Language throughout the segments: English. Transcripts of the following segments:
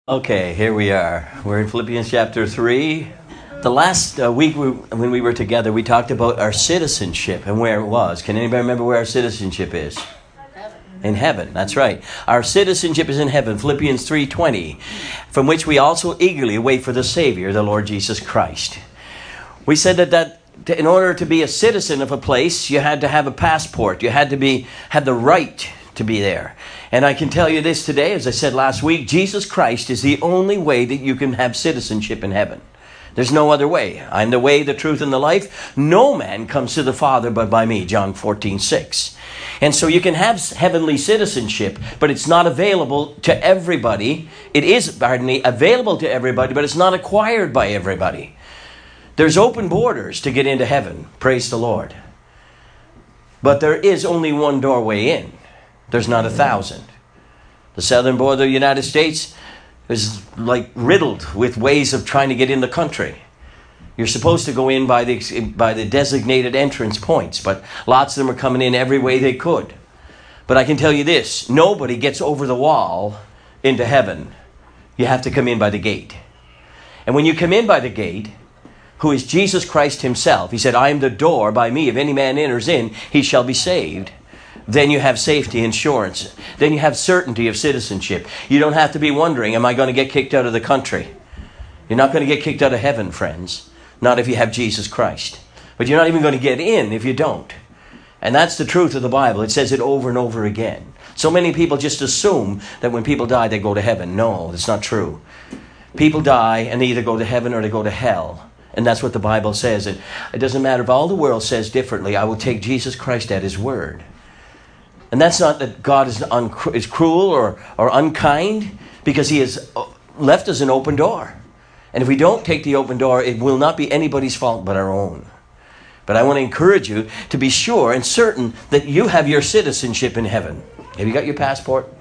Okay, here we are. We're in Philippians chapter 3. The last week when we were together, we talked about our citizenship and where it was. Can anybody remember where our citizenship is? In heaven, that's right. Our citizenship is in heaven, Philippians 3:20, from which we also eagerly wait for the Savior, the Lord Jesus Christ. We said that in order to be a citizen of a place, you had to have a passport. You had to have the right to be there. And I can tell you this today, as I said last week, Jesus Christ is the only way that you can have citizenship in heaven. There's no other way. I'm the way, the truth, and the life. No man comes to the Father but by me, John 14:6. And so you can have heavenly citizenship, but it's not available to everybody. It is, available to everybody, but it's not acquired by everybody. There's open borders to get into heaven. Praise the Lord. But there is only one doorway in. There's not 1,000. The southern border of the United States is like riddled with ways of trying to get in the country. You're supposed to go in by the designated entrance points, but lots of them are coming in every way they could. But I can tell you this, nobody gets over the wall into heaven. You have to come in by the gate. And when you come in by the gate, who is Jesus Christ himself, he said, I am the door, by me, if any man enters in, he shall be saved. Then you have safety insurance. Then you have certainty of citizenship. You don't have to be wondering, am I going to get kicked out of the country? You're not going to get kicked out of heaven, friends. Not if you have Jesus Christ. But you're not even going to get in if you don't. And that's the truth of the Bible. It says it over and over again. So many people just assume that when people die, they go to heaven. No, that's not true. People die and they either go to heaven or they go to hell. And that's what the Bible says. And it doesn't matter if all the world says differently. I will take Jesus Christ at his word. And that's not that God is cruel or unkind, because he has left us an open door. And if we don't take the open door, it will not be anybody's fault but our own. But I want to encourage you to be sure and certain that you have your citizenship in heaven. Have you got your passport?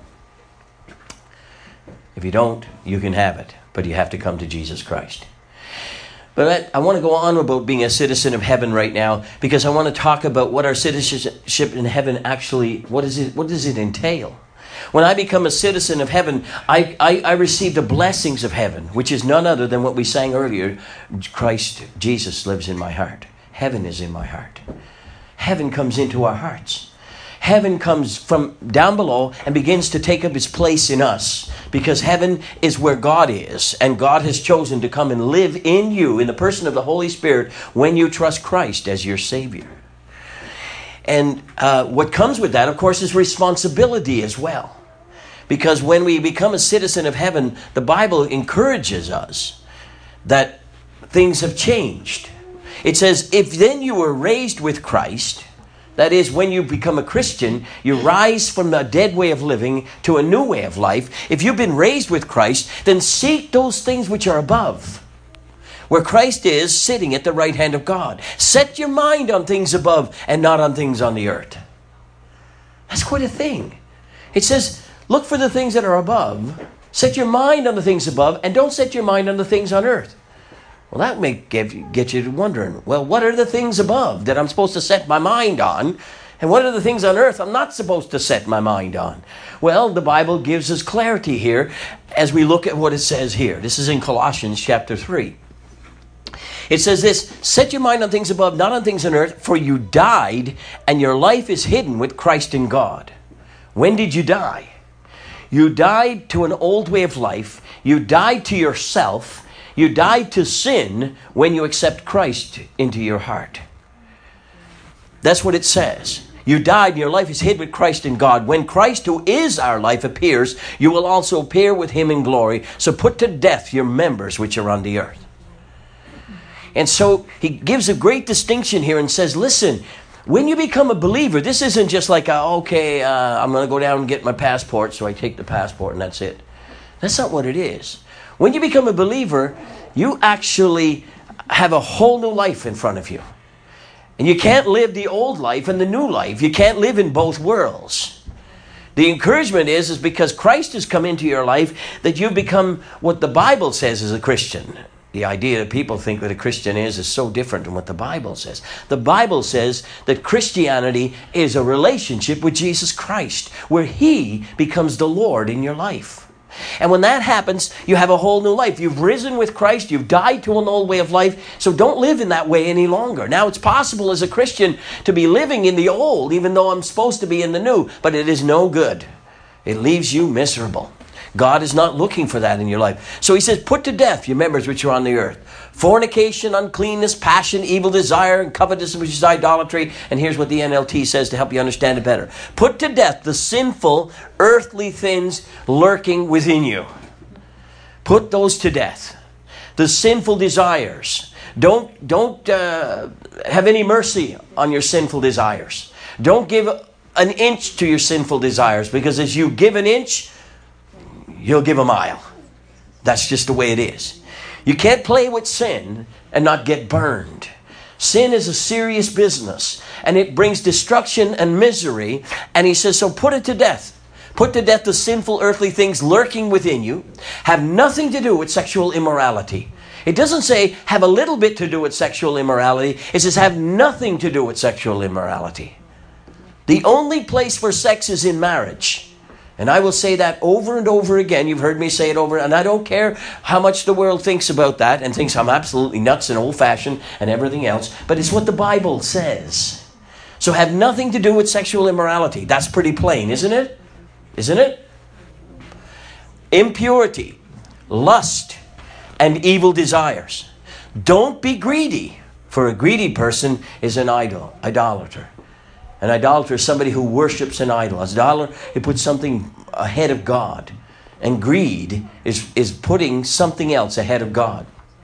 If you don't, you can have it. But you have to come to Jesus Christ. But I want to go on about being a citizen of heaven right now, because I want to talk about what our citizenship in heaven actually, what does it entail? When I become a citizen of heaven, I receive the blessings of heaven, which is none other than what we sang earlier. Christ, Jesus lives in my heart. Heaven is in my heart. Heaven comes into our hearts. Heaven comes from down below and begins to take up its place in us, because heaven is where God is, and God has chosen to come and live in you in the person of the Holy Spirit when you trust Christ as your Savior. And what comes with that, of course, is responsibility as well. Because when we become a citizen of heaven, the Bible encourages us that things have changed. It says, if then you were raised with Christ, that is, when you become a Christian, you rise from a dead way of living to a new way of life. If you've been raised with Christ, then seek those things which are above, where Christ is sitting at the right hand of God. Set your mind on things above and not on things on the earth. That's quite a thing. It says, look for the things that are above. Set your mind on the things above, and don't set your mind on the things on earth. Well, that may get you wondering, well, what are the things above that I'm supposed to set my mind on? And what are the things on earth I'm not supposed to set my mind on? Well, the Bible gives us clarity here as we look at what it says here. This is in Colossians chapter 3. It says this, set your mind on things above, not on things on earth, for you died, and your life is hidden with Christ in God. When did you die? You died to an old way of life. You died to yourself. You died to sin when you accept Christ into your heart. That's what it says. You died and your life is hid with Christ in God. When Christ, who is our life, appears, you will also appear with him in glory. So put to death your members which are on the earth. And so he gives a great distinction here and says, listen, when you become a believer, this isn't just like, I'm going to go down and get my passport, so I take the passport and that's it. That's not what it is. When you become a believer, you actually have a whole new life in front of you. And you can't live the old life and the new life. You can't live in both worlds. The encouragement is because Christ has come into your life that you become what the Bible says is a Christian. The idea that people think that a Christian is so different than what the Bible says. The Bible says that Christianity is a relationship with Jesus Christ, where he becomes the Lord in your life. And when that happens, you have a whole new life. You've risen with Christ. You've died to an old way of life. So don't live in that way any longer. Now, it's possible as a Christian to be living in the old, even though I'm supposed to be in the new. But it is no good. It leaves you miserable. God is not looking for that in your life. So he says, put to death your members which are on the earth. Fornication, uncleanness, passion, evil desire, and covetousness, which is idolatry. And here's what the NLT says to help you understand it better. Put to death the sinful, earthly things lurking within you. Put those to death. The sinful desires. Don't have any mercy on your sinful desires. Don't give an inch to your sinful desires, because as you give an inch, you'll give a mile. That's just the way it is. You can't play with sin and not get burned. Sin is a serious business, and it brings destruction and misery. And he says, so put it to death. Put to death the sinful earthly things lurking within you. Have nothing to do with sexual immorality. It doesn't say have a little bit to do with sexual immorality. It says have nothing to do with sexual immorality. The only place for sex is in marriage. And I will say that over and over again. You've heard me say it over. And I don't care how much the world thinks about that and thinks I'm absolutely nuts and old-fashioned and everything else. But it's what the Bible says. So have nothing to do with sexual immorality. That's pretty plain, isn't it? Isn't it? Impurity, lust, and evil desires. Don't be greedy. For a greedy person is an idolater. An idolater is somebody who worships an idol. As an idolater, he puts something ahead of God. And greed is putting something else ahead of God.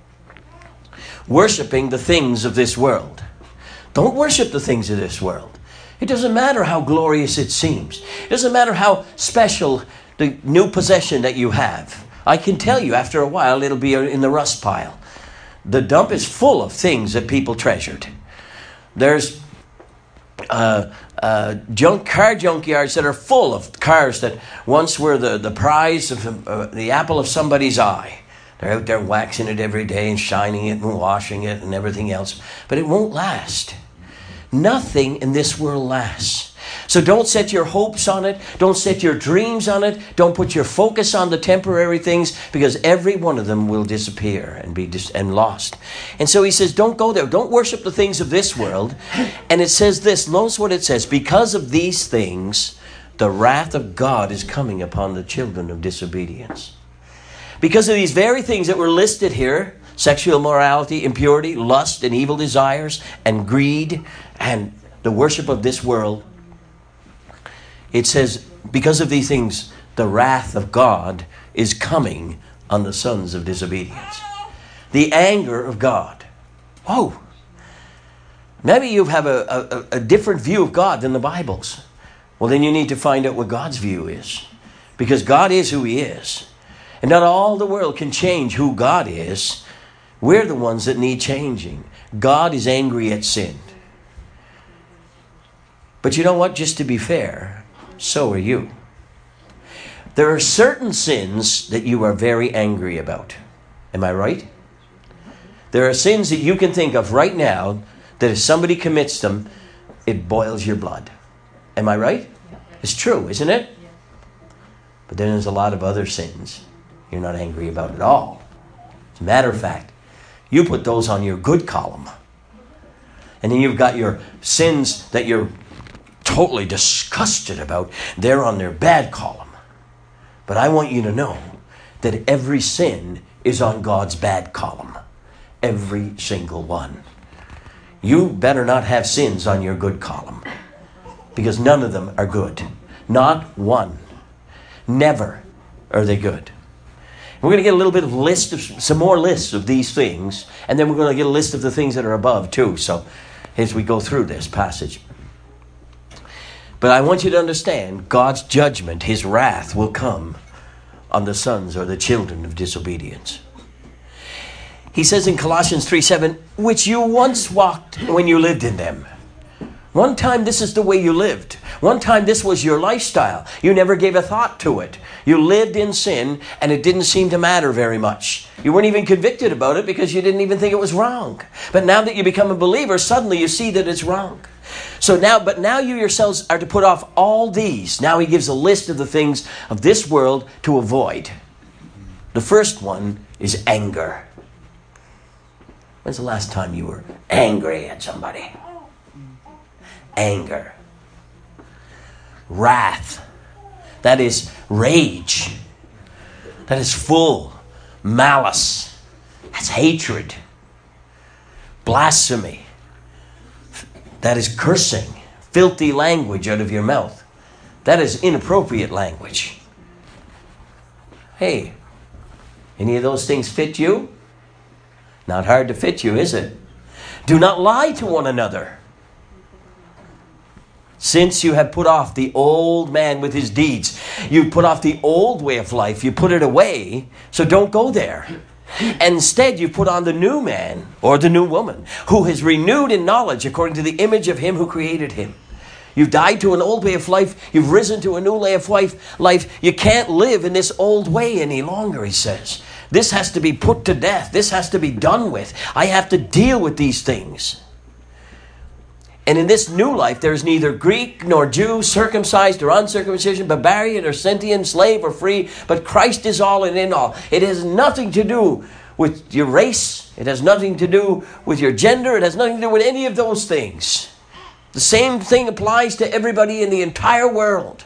Worshipping the things of this world. Don't worship the things of this world. It doesn't matter how glorious it seems. It doesn't matter how special the new possession that you have. I can tell you, after a while, it'll be in the rust pile. The dump is full of things that people treasured. There's car junkyards that are full of cars that once were the prize of the apple of somebody's eye. They're out there waxing it every day and shining it and washing it and everything else. But it won't last. Nothing in this world lasts. So don't set your hopes on it. Don't set your dreams on it. Don't put your focus on the temporary things, because every one of them will disappear and be lost. And so he says, don't go there. Don't worship the things of this world. And it says this. Notice what it says. Because of these things, the wrath of God is coming upon the children of disobedience. Because of these very things that were listed here, sexual immorality, impurity, lust, and evil desires, and greed, and the worship of this world, it says, because of these things, the wrath of God is coming on the sons of disobedience. The anger of God. Oh, maybe you have a different view of God than the Bible's. Well, then you need to find out what God's view is. Because God is who He is. And not all the world can change who God is. We're the ones that need changing. God is angry at sin. But you know what? Just to be fair, so are you. There are certain sins that you are very angry about. Am I right? There are sins that you can think of right now that if somebody commits them, it boils your blood. Am I right? It's true, isn't it? But then there's a lot of other sins you're not angry about at all. As a matter of fact, you put those on your good column. And then you've got your sins that you're totally disgusted about. They're on their bad column. But I want you to know that every sin is on God's bad column. Every single one. You better not have sins on your good column. Because none of them are good. Not one. Never are they good. We're going to get a little bit of some more lists of these things. And then we're going to get a list of the things that are above too. So as we go through this passage. But I want you to understand, God's judgment, His wrath will come on the sons or the children of disobedience. He says in Colossians 3:7, which you once walked when you lived in them. One time this is the way you lived. One time this was your lifestyle. You never gave a thought to it. You lived in sin and it didn't seem to matter very much. You weren't even convicted about it because you didn't even think it was wrong. But now that you become a believer, suddenly you see that it's wrong. So now you yourselves are to put off all these. Now he gives a list of the things of this world to avoid. The first one is anger. When's the last time you were angry at somebody? Anger. Wrath. That is rage. That is full. Malice. That's hatred. Blasphemy. That is cursing. Filthy language out of your mouth. That is inappropriate language. Hey, any of those things fit you? Not hard to fit you, is it? Do not lie to one another, since you have put off the old man with his deeds. You put off the old way of life. You put it away, so don't go there. Instead, you put on the new man or the new woman who is renewed in knowledge according to the image of him who created him. You've died to an old way of life. You've risen to a new way of life. You can't live in this old way any longer, he says. This has to be put to death. This has to be done with. I have to deal with these things. And in this new life, there is neither Greek nor Jew, circumcised or uncircumcision, barbarian or Scythian, slave or free, but Christ is all and in all. It has nothing to do with your race. It has nothing to do with your gender. It has nothing to do with any of those things. The same thing applies to everybody in the entire world.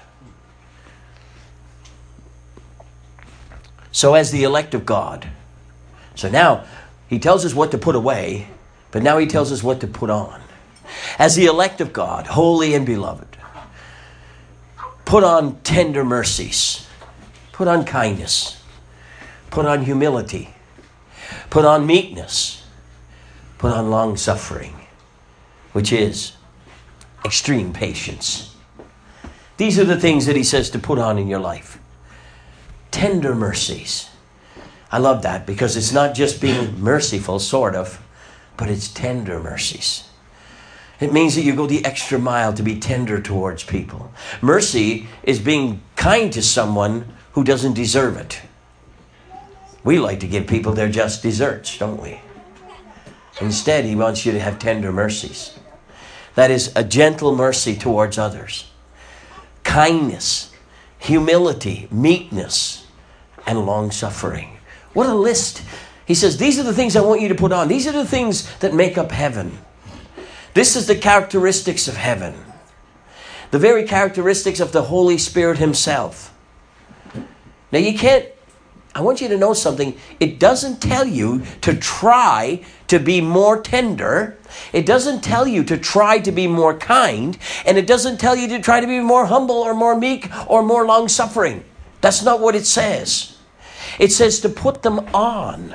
So as the elect of God. So now he tells us what to put away, but now he tells us what to put on. As the elect of God, holy and beloved, put on tender mercies, put on kindness, put on humility, put on meekness, put on long suffering, which is extreme patience. These are the things that he says to put on in your life. Tender mercies. I love that because it's not just being merciful, sort of, but it's tender mercies. It means that you go the extra mile to be tender towards people. Mercy is being kind to someone who doesn't deserve it. We like to give people their just desserts, don't we? Instead, he wants you to have tender mercies. That is a gentle mercy towards others. Kindness, humility, meekness, and long suffering. What a list. He says, these are the things I want you to put on. These are the things that make up heaven. This is the characteristics of heaven. The very characteristics of the Holy Spirit himself. Now I want you to know something. It doesn't tell you to try to be more tender. It doesn't tell you to try to be more kind. And it doesn't tell you to try to be more humble or more meek or more long-suffering. That's not what it says. It says to put them on.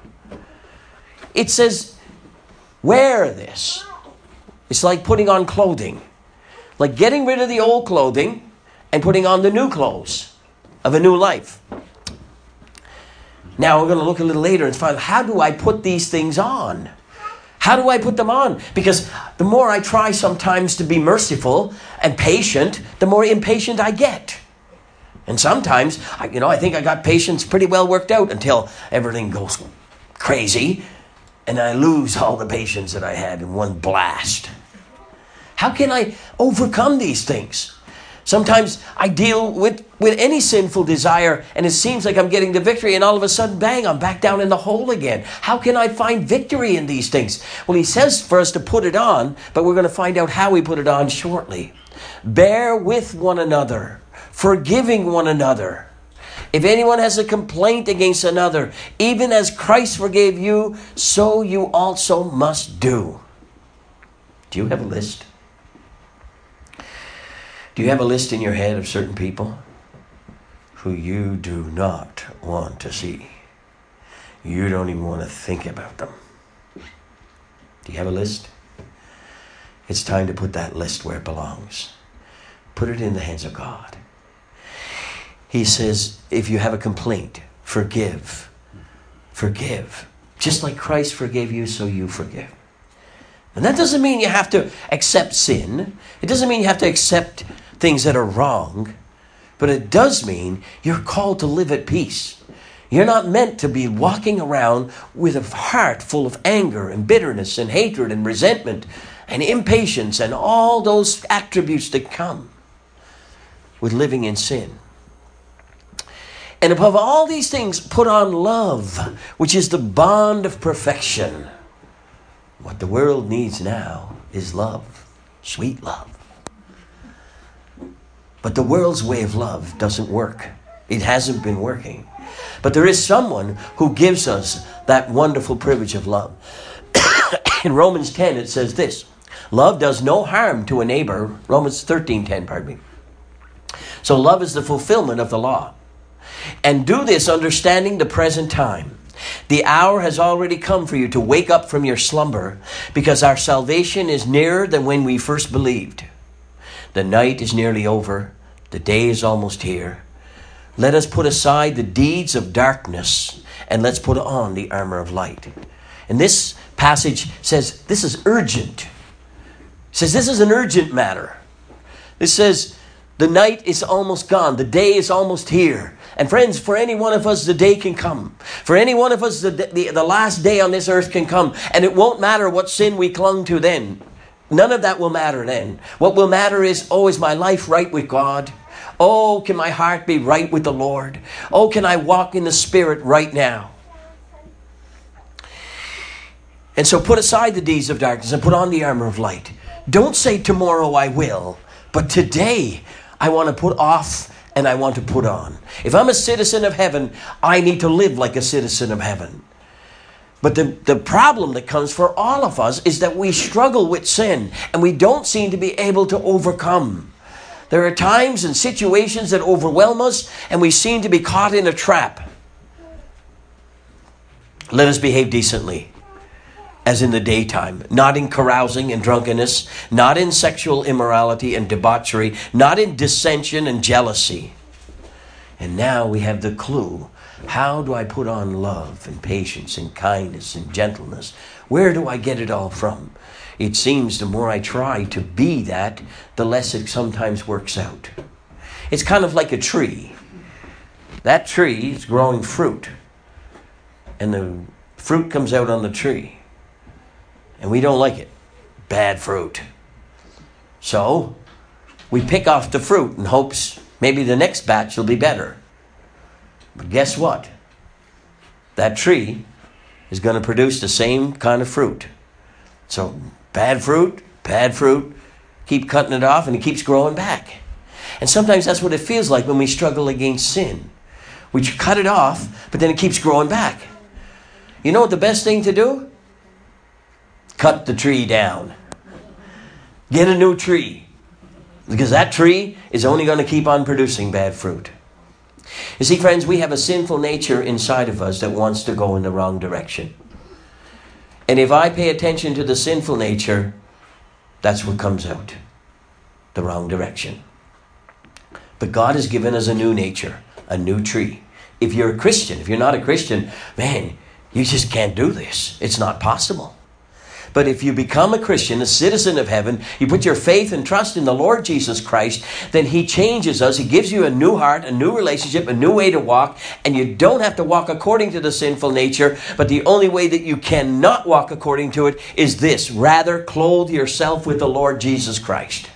It says, wear this. It's like putting on clothing. Like getting rid of the old clothing and putting on the new clothes of a new life. Now we're going to look a little later and find out, how do I put these things on? How do I put them on? Because the more I try sometimes to be merciful and patient, the more impatient I get. And sometimes, I think I got patience pretty well worked out until everything goes crazy and I lose all the patience that I had in one blast. How can I overcome these things? Sometimes I deal with any sinful desire and it seems like I'm getting the victory and all of a sudden, bang, I'm back down in the hole again. How can I find victory in these things? Well, he says for us to put it on, but we're going to find out how we put it on shortly. Bear with one another, forgiving one another. If anyone has a complaint against another, even as Christ forgave you, so you also must do. Do you have a list? Do you have a list in your head of certain people who you do not want to see? You don't even want to think about them. Do you have a list? It's time to put that list where it belongs. Put it in the hands of God. He says, if you have a complaint, forgive. Forgive. Just like Christ forgave you, so you forgive. And that doesn't mean you have to accept sin. It doesn't mean you have to accept things that are wrong. But it does mean you're called to live at peace. You're not meant to be walking around with a heart full of anger and bitterness and hatred and resentment and impatience and all those attributes that come with living in sin. And above all these things, put on love, which is the bond of perfection. What the world needs now is love, sweet love. But the world's way of love doesn't work. It hasn't been working. But there is someone who gives us that wonderful privilege of love. In Romans 10, it says this: love does no harm to a neighbor. Romans 13:10, pardon me. So love is the fulfillment of the law. And do this understanding the present time. The hour has already come for you to wake up from your slumber, because our salvation is nearer than when we first believed. The night is nearly over. The day is almost here. Let us put aside the deeds of darkness and let's put on the armor of light. And this passage says this is urgent. It says this is an urgent matter. This says the night is almost gone. The day is almost here. And friends, for any one of us, the day can come. For any one of us, the last day on this earth can come. And it won't matter what sin we clung to then. None of that will matter then. What will matter is, oh, is my life right with God? Oh, can my heart be right with the Lord? Oh, can I walk in the Spirit right now? And so put aside the deeds of darkness and put on the armor of light. Don't say tomorrow I will, but today I want to put off and I want to put on. If I'm a citizen of heaven, I need to live like a citizen of heaven. But the problem that comes for all of us is that we struggle with sin and we don't seem to be able to overcome. There are times and situations that overwhelm us and we seem to be caught in a trap. Let us behave decently, as in the daytime, not in carousing and drunkenness, not in sexual immorality and debauchery, not in dissension and jealousy. And now we have the clue. How do I put on love and patience and kindness and gentleness? Where do I get it all from? It seems the more I try to be that, the less it sometimes works out. It's kind of like a tree. That tree is growing fruit. And the fruit comes out on the tree. And we don't like it. Bad fruit. So, we pick off the fruit in hopes maybe the next batch will be better. But guess what? That tree is going to produce the same kind of fruit. So, bad fruit, keep cutting it off and it keeps growing back. And sometimes that's what it feels like when we struggle against sin. We cut it off, but then it keeps growing back. You know what the best thing to do? Cut the tree down. Get a new tree. Because that tree is only going to keep on producing bad fruit. You see, friends, we have a sinful nature inside of us that wants to go in the wrong direction. And if I pay attention to the sinful nature, that's what comes out. The wrong direction. But God has given us a new nature, a new tree. If you're a Christian, if you're not a Christian, man, you just can't do this. It's not possible. But if you become a Christian, a citizen of heaven, you put your faith and trust in the Lord Jesus Christ, then He changes us. He gives you a new heart, a new relationship, a new way to walk. And you don't have to walk according to the sinful nature. But the only way that you cannot walk according to it is this. Rather, clothe yourself with the Lord Jesus Christ.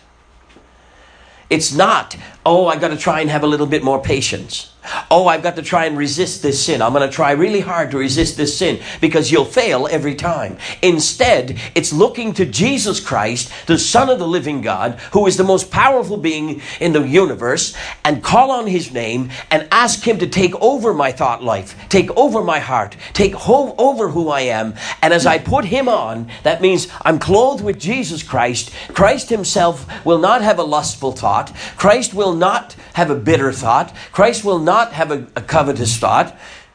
It's not, oh, I've got to try and have a little bit more patience. Oh, I've got to try and resist this sin. I'm going to try really hard to resist this sin, because you'll fail every time. Instead, it's looking to Jesus Christ, the Son of the living God, who is the most powerful being in the universe, and call on His name and ask Him to take over my thought life, take over my heart, take over who I am. And as I put Him on, that means I'm clothed with Jesus Christ. Christ Himself will not have a lustful thought. Christ will not have a bitter thought. Christ will not have a covetous thought.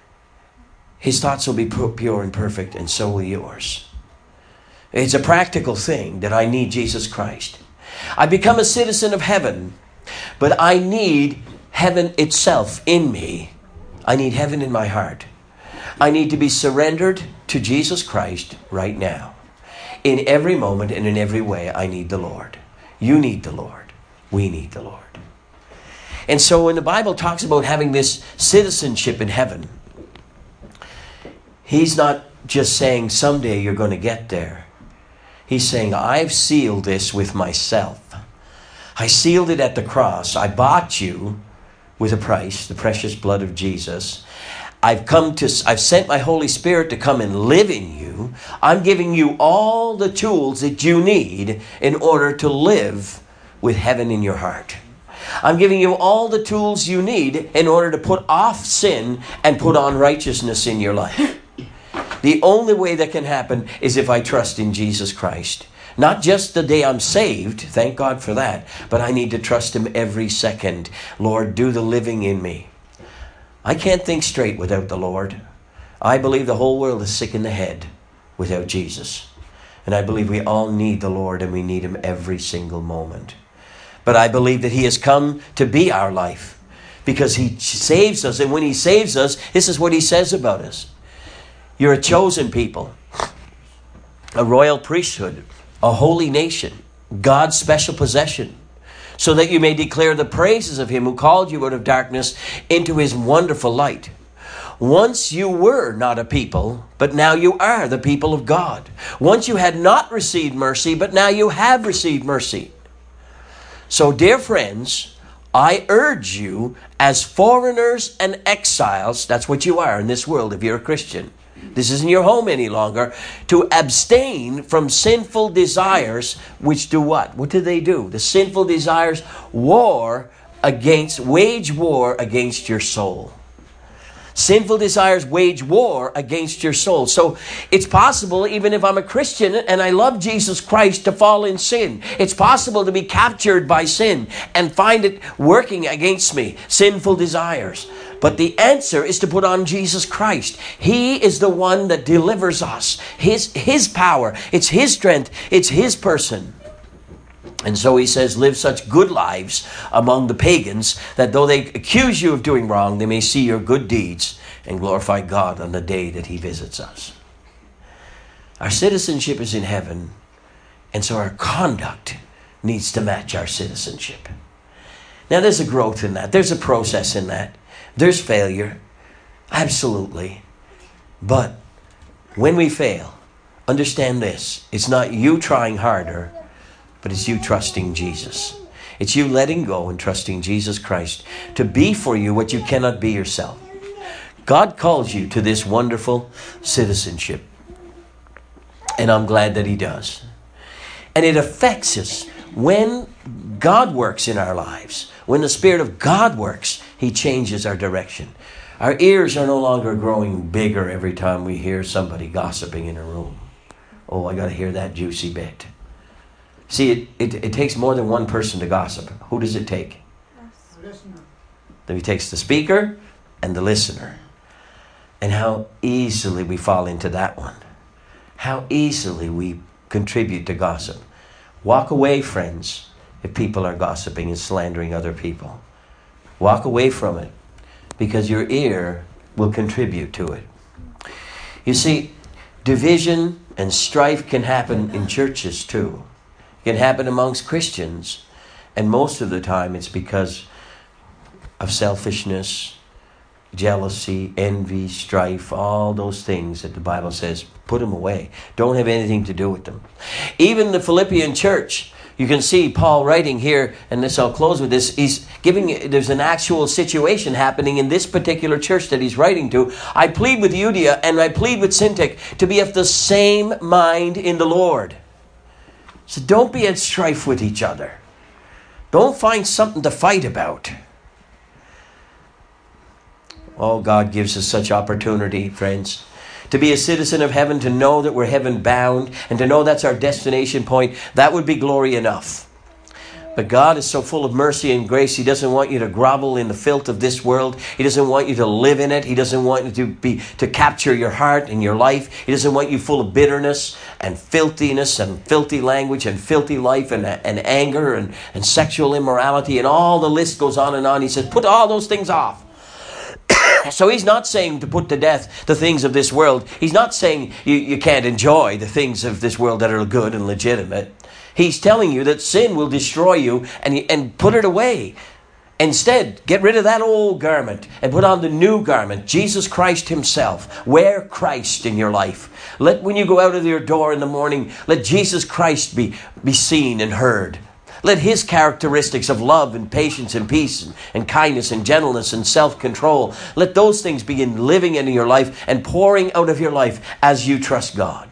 His thoughts will be pure and perfect, and so will yours. It's a practical thing that I need Jesus Christ. I become a citizen of heaven, but I need heaven itself in me. I need heaven in my heart. I need to be surrendered to Jesus Christ right now. In every moment and in every way, I need the Lord. You need the Lord. We need the Lord. And so when the Bible talks about having this citizenship in heaven, He's not just saying someday you're going to get there. He's saying, I've sealed this with myself. I sealed it at the cross. I bought you with a price, the precious blood of Jesus. I've sent my Holy Spirit to come and live in you. I'm giving you all the tools that you need in order to live with heaven in your heart. I'm giving you all the tools you need in order to put off sin and put on righteousness in your life. The only way that can happen is if I trust in Jesus Christ. Not just the day I'm saved, thank God for that, but I need to trust Him every second. Lord, do the living in me. I can't think straight without the Lord. I believe the whole world is sick in the head without Jesus. And I believe we all need the Lord, and we need Him every single moment. But I believe that He has come to be our life because He saves us. And when He saves us, this is what He says about us. You're a chosen people, a royal priesthood, a holy nation, God's special possession, so that you may declare the praises of Him who called you out of darkness into His wonderful light. Once you were not a people, but now you are the people of God. Once you had not received mercy, but now you have received mercy. So, dear friends, I urge you as foreigners and exiles, that's what you are in this world if you're a Christian. This isn't your home any longer. To abstain from sinful desires, which do what? What do they do? The sinful desires wage war against your soul. Sinful desires wage war against your soul. So it's possible, even if I'm a Christian and I love Jesus Christ, to fall in sin. It's possible to be captured by sin and find it working against me. Sinful desires. But the answer is to put on Jesus Christ. He is the one that delivers us. His power. It's His strength. It's His person. And so He says, live such good lives among the pagans that though they accuse you of doing wrong, they may see your good deeds and glorify God on the day that He visits us. Our citizenship is in heaven, and so our conduct needs to match our citizenship. Now there's a growth in that. There's a process in that. There's failure. Absolutely. But when we fail, understand this. It's not you trying harder, but it's you trusting Jesus. It's you letting go and trusting Jesus Christ to be for you what you cannot be yourself. God calls you to this wonderful citizenship. And I'm glad that He does. And it affects us when God works in our lives. When the Spirit of God works, He changes our direction. Our ears are no longer growing bigger every time we hear somebody gossiping in a room. Oh, I got to hear that juicy bit. See, it takes more than one person to gossip. Who does it take? The listener. Then it takes the speaker and the listener. And how easily we fall into that one. How easily we contribute to gossip. Walk away, friends, if people are gossiping and slandering other people. Walk away from it, because your ear will contribute to it. You see, division and strife can happen in churches too. It can happen amongst Christians. And most of the time it's because of selfishness, jealousy, envy, strife, all those things that the Bible says, put them away. Don't have anything to do with them. Even the Philippian church, you can see Paul writing here, and this I'll close with this, there's an actual situation happening in this particular church that he's writing to. I plead with Euodia and I plead with Syntyche to be of the same mind in the Lord. So don't be at strife with each other. Don't find something to fight about. Oh, God gives us such opportunity, friends. To be a citizen of heaven, to know that we're heaven bound, and to know that's our destination point, that would be glory enough. But God is so full of mercy and grace, He doesn't want you to grovel in the filth of this world. He doesn't want you to live in it. He doesn't want you to capture your heart and your life. He doesn't want you full of bitterness and filthiness and filthy language and filthy life and anger and sexual immorality, and all the list goes on and on. He says, put all those things off. So He's not saying to put to death the things of this world. He's not saying you can't enjoy the things of this world that are good and legitimate. He's telling you that sin will destroy you and put it away. Instead, get rid of that old garment and put on the new garment, Jesus Christ himself. Wear Christ in your life. Let, when you go out of your door in the morning, let Jesus Christ be seen and heard. Let his characteristics of love and patience and peace and kindness and gentleness and self-control, let those things begin living into your life and pouring out of your life as you trust God.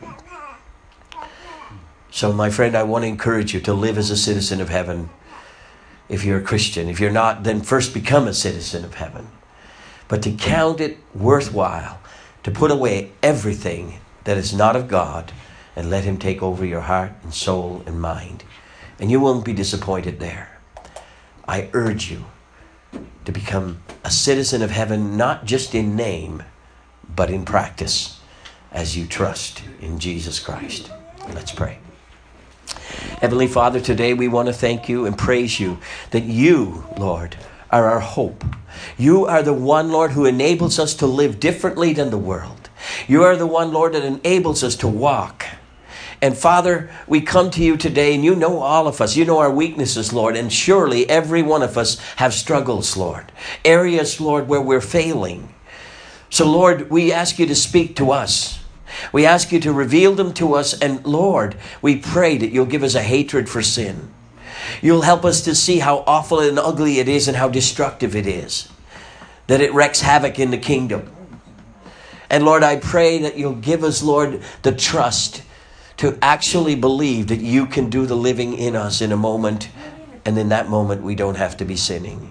So, my friend, I want to encourage you to live as a citizen of heaven. If you're a Christian. If you're not, then first become a citizen of heaven. But to count it worthwhile, to put away everything that is not of God and let him take over your heart and soul and mind. And you won't be disappointed there. I urge you to become a citizen of heaven, not just in name, but in practice, as you trust in Jesus Christ. Let's pray. Heavenly Father, today we want to thank you and praise you that you, Lord, are our hope. You are the one, Lord, who enables us to live differently than the world. You are the one, Lord, that enables us to walk. And Father, we come to you today, and you know all of us. You know our weaknesses, Lord, and surely every one of us have struggles, Lord. Areas, Lord, where we're failing. So, Lord, we ask you to speak to us. We ask you to reveal them to us. And Lord, we pray that you'll give us a hatred for sin. You'll help us to see how awful and ugly it is and how destructive it is. That it wreaks havoc in the kingdom. And Lord, I pray that you'll give us, Lord, the trust to actually believe that you can do the living in us in a moment. And in that moment, we don't have to be sinning.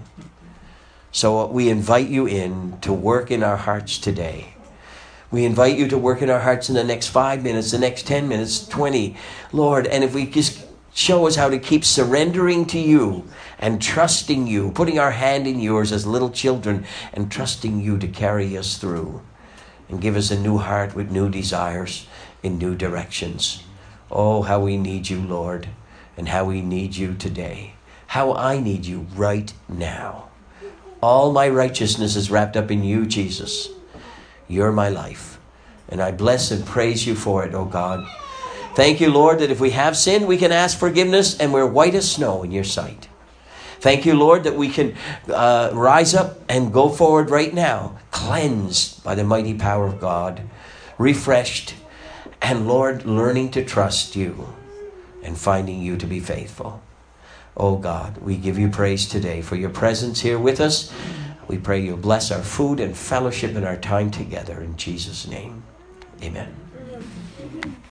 So we invite you in to work in our hearts today. We invite you to work in our hearts in the next 5 minutes, the next 10 minutes, 20. Lord, and if we just show us how to keep surrendering to you and trusting you, putting our hand in yours as little children and trusting you to carry us through and give us a new heart with new desires in new directions. Oh, how we need you, Lord, and how we need you today. How I need you right now. All my righteousness is wrapped up in you, Jesus. You're my life. And I bless and praise you for it, oh God. Thank you, Lord, that if we have sinned, we can ask forgiveness and we're white as snow in your sight. Thank you, Lord, that we can rise up and go forward right now, cleansed by the mighty power of God, refreshed, and Lord, learning to trust you and finding you to be faithful. Oh God, we give you praise today for your presence here with us. We pray you'll bless our food and fellowship and our time together in Jesus' name. Amen.